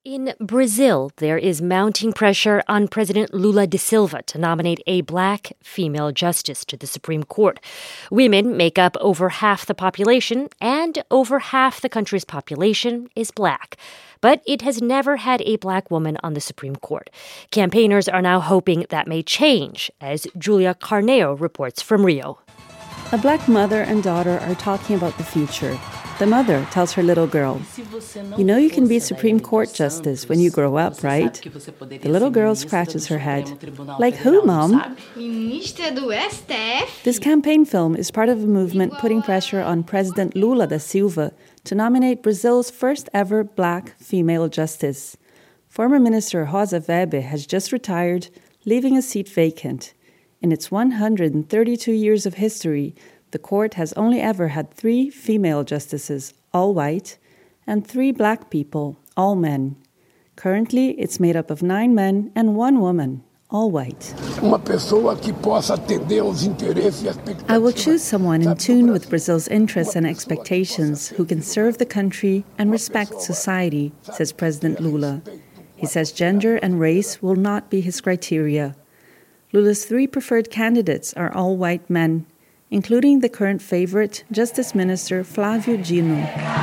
In Brazil, there is mounting pressure on President Lula da Silva to nominate a black female justice to the Supreme Court. Women make up over half the population, and over half the country's population is black. But it has never had a black woman on the Supreme Court. Campaigners are now hoping that may change, as Julia Carneiro reports from Rio. A black mother and daughter are talking about the future. The mother tells her little girl, "You know you can be Supreme Court Justice when you grow up, right?" The little girl scratches her head. "Like who, Mom?" This campaign film is part of a movement putting pressure on President Lula da Silva to nominate Brazil's first ever black female justice. Former Minister Rosa Weber has just retired, leaving a seat vacant. In its 132 years of history, the court has only ever had 3 female justices, all white, and 3 black people, all men. Currently, it's made up of 9 men and 1 woman, all white. I will choose someone in tune with Brazil's interests and expectations who can serve the country and respect society, says President Lula. He says gender and race will not be his criteria. Lula's 3 preferred candidates are all white men, including the current favorite, Justice Minister Flávio Dino.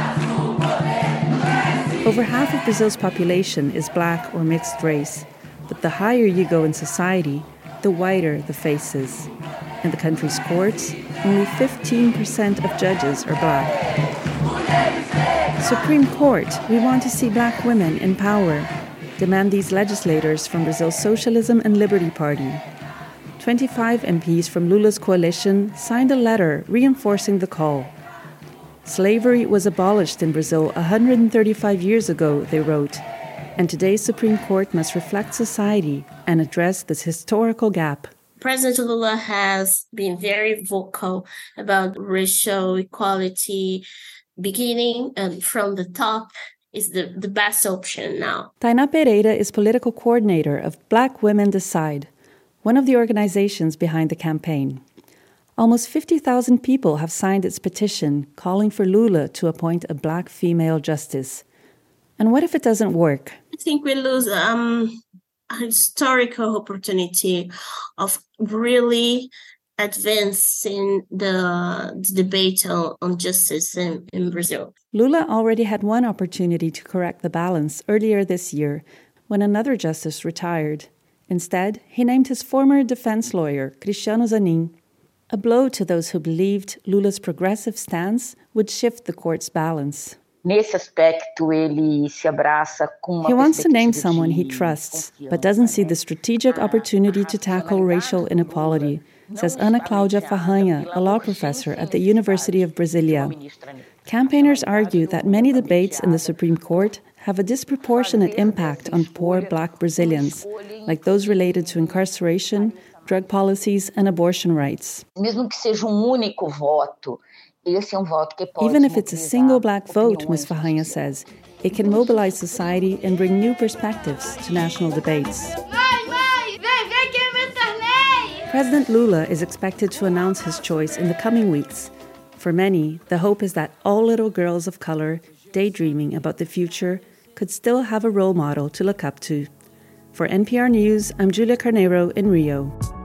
Over half of Brazil's population is black or mixed race, but the higher you go in society, the whiter the faces. In the country's courts, only 15% of judges are black. Supreme Court, we want to see black women in power, demand these legislators from Brazil's Socialism and Liberty Party. 25 MPs from Lula's coalition signed a letter reinforcing the call. Slavery was abolished in Brazil 135 years ago, they wrote, and today's Supreme Court must reflect society and address this historical gap. President Lula has been very vocal about racial equality, beginning from the top is the best option now. Tainá Pereira is political coordinator of Black Women Decide, one of the organizations behind the campaign. Almost 50,000 people have signed its petition calling for Lula to appoint a black female justice. And what if it doesn't work? I think we lose a historical opportunity of really advancing the debate on justice in Brazil. Lula already had one opportunity to correct the balance earlier this year when another justice retired. Instead, he named his former defense lawyer, Cristiano Zanin, a blow to those who believed Lula's progressive stance would shift the court's balance. He wants to name someone he trusts, but doesn't see the strategic opportunity to tackle racial inequality, says Ana Cláudia Farranha, a law professor at the University of Brasilia. Campaigners argue that many debates in the Supreme Court have a disproportionate impact on poor black Brazilians, like those related to incarceration, drug policies, and abortion rights. Even if it's a single black vote, Ms. Farranha says, it can mobilize society and bring new perspectives to national debates. President Lula is expected to announce his choice in the coming weeks. For many, the hope is that all little girls of color daydreaming about the future could still have a role model to look up to. For NPR News, I'm Julia Carneiro in Rio.